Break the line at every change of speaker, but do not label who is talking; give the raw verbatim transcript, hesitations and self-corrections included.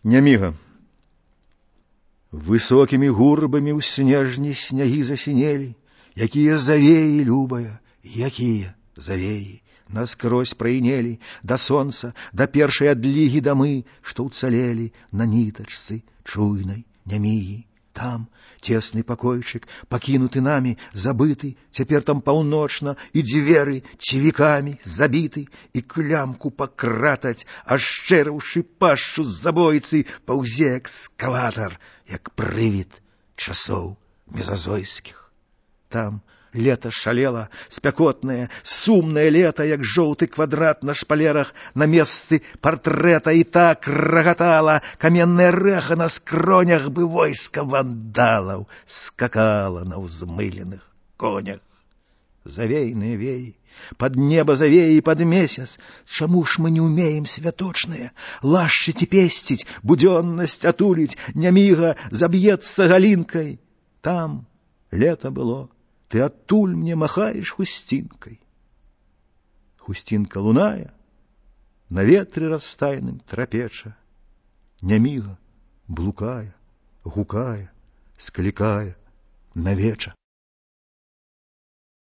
Няміга. Высокімі гурбамі ў снежні снягі засінелі, якія завеі, любая, якія завеі, наскрозь прайнелі да сонца, да першай адлігі дамы, што ўцалелі на нітачцы чуйнай нямігі. Там цесны пакойчык, пакінуты намі, забыты, цяпер там паўночна, і дзверы цівікамі забіты, і клямку пакратаць, ашчэрыўшы пашчу з забойцы, паўзе экскаватар, як прывід часоў мезазойскіх. Там лета шалела, спякотнае, сумнае лета, як жоўты квадрат на шпалерах на месцы партрэта, і так рагатала каменная рэха на скронях, бы войска вандалаў скакала на ўзмыленых конях. Завейныя веі, пад неба завеі, пад месяц. Чаму ж мы не умеем святочнае лашчыць і песціць, будзённасць атуліць, няміга заб'ецца галінкай? Там лета было, ты адтуль мне махаеш хусцінкай. Хусцінка лунае, на ветры растайным трапеча. Няміга блукае, гукае, склікае навеча.